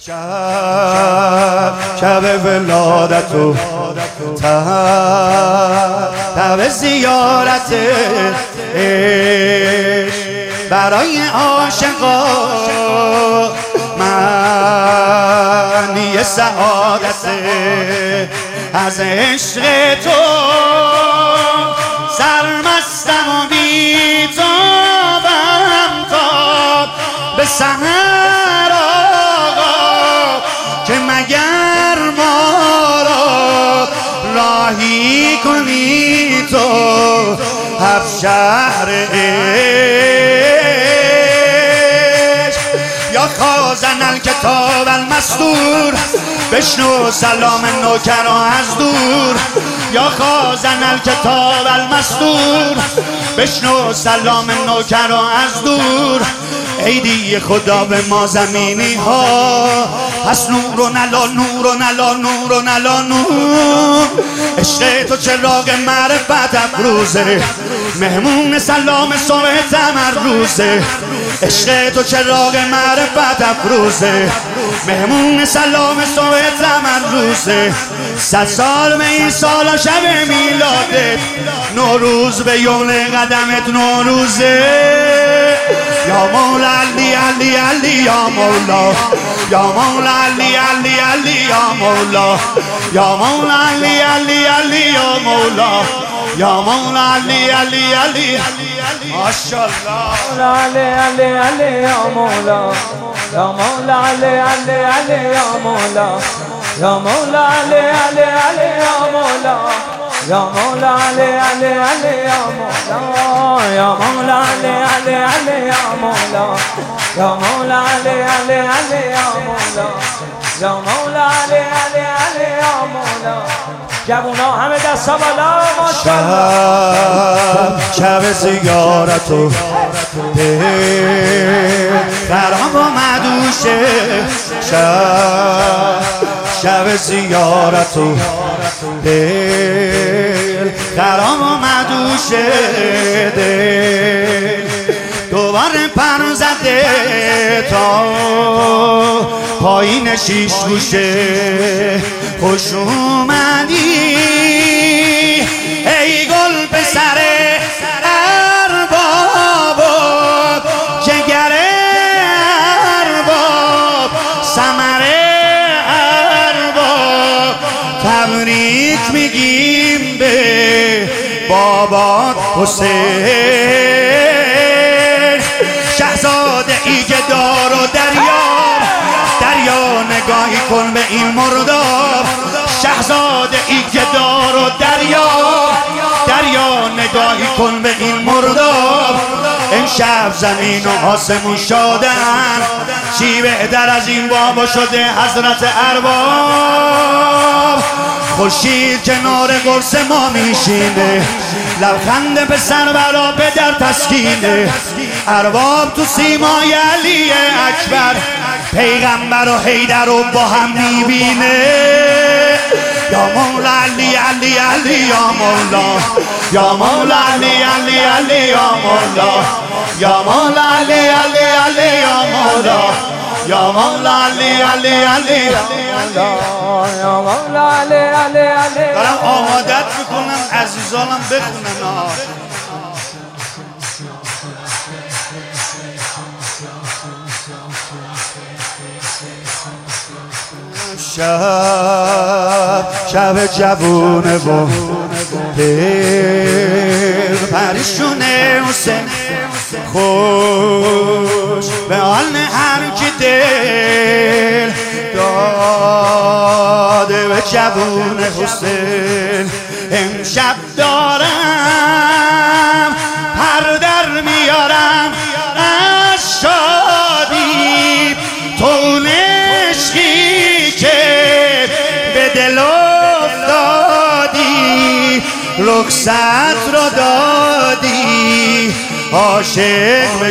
شب ولادت و تب زیارت عشق برای عاشقا معنی سعادت از عشق تو سرمستم و بی‌تابم تا به سحر آقا که مگر ما را راهی کنی تو هفت شهر عشق. یا خازن الکتاب المسطور بشنو سلام نوکران از دور. یا خازن الکتاب المسطور بشنو سلام نوکران از دور. ایدی خدا به ما زمینی ها پس نور و نلا نور و نلا نور و نلا نور. عشق تو چراغ معرفت افروزه مهمون سلام صبح تمروزه. عشق تو چراغ معرفت افروزه مهمون سلام صبح تمروزه. 100 سال به این سال شب میلادت نوروز به یوم قدمت نوروزه. یا مولا علی علی علی یا مولا یا مولا علی علی علی یا مولا یا مولا علی علی علی یا مولا یا مولا علی علی علی ماشاءالله علی علی علی یا مولا یا مولا علی علی علی یا مولا یا مولا علی علی علی یا مولا یا مولا علی علی علی یا مولا یا مولا علی علی علی یا مولا یا مولا علی علی علی یا مولا یا مولا علی علی علی یا مولا. جوونا همه دستا بالا ماشاءالله. شب زیارت و خرام و مدوشه شب زیارت و دل خرام و مدوشه دل دوباره پر زده تا پایین شیش گوشه. خوش اومدی ای گل پسر ارباب جگر ارباب ثمر ارباب. تبریک میگیم به بابات حسین شهزاده ای که دار و دریا نگاهی کن به این مرداب. شهزاده ای که دار و دریا نگاهی کن به این مرداب. امشب زمین و آسمون شادن چی بهتر از این بابا شده حضرت ارباب. خورشید کنار قرص ما میشینه لبخند پسر برا پدر تسکینه. ارباب تو سیمای علی اکبر پیغمبر و حیدر رو با هم میبینه. یا مولا علی علی علی یا مولا یا مولا علی علی علی یا مولا یا مولا علی علی علی یا مولا یا مولا علی علی علی یا مولا علی علی علی. دارم آمادت میکنم عزیزانم بخونن. شب جوونه و دل پریشونه حسین خوش به حال هر کی دل داده به جوون حسین. امشب دارم پر در میارم از شادی تو نشکی که به دل افتادی رخصت را دادی عاشق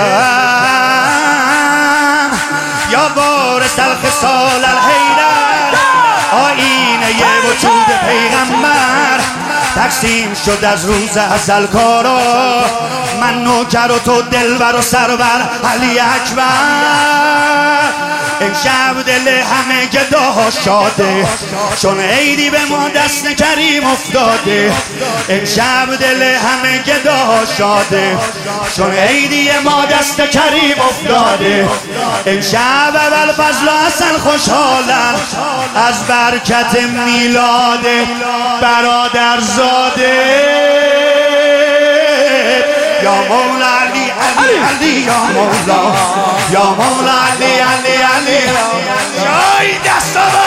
بشم. یا وارث الخصال الحیدر آینه وجود پیغمبر تقسیم شد از روز ازل کارا من نوکر و تو دلبر و سرور علی اکبر. امشب دل همه گداها شاده چون عیدی به ما دست کریم افتاده. امشب دل همه گداها شاده چون عیدی ما دست کریم افتاده. امشب اول فضل و حسن خوشحالن از برکت میلاد برادرزاده. یا مولا علی علی علی یا مولا، یا مولا علی علی علی. جای دستا